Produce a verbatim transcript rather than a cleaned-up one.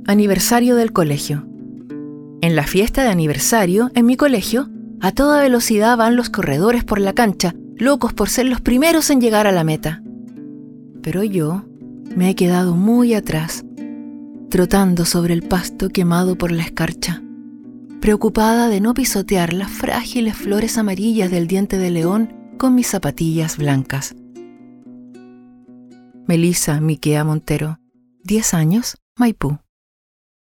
Aniversario del colegio. En la fiesta de aniversario, en mi colegio, a toda velocidad van los corredores por la cancha, locos por ser los primeros en llegar a la meta. Pero yo me he quedado muy atrás, trotando sobre el pasto quemado por la escarcha, preocupada de no pisotear las frágiles flores amarillas del diente de león con mis zapatillas blancas. Melissa Miquea Montero, diez años, Maipú.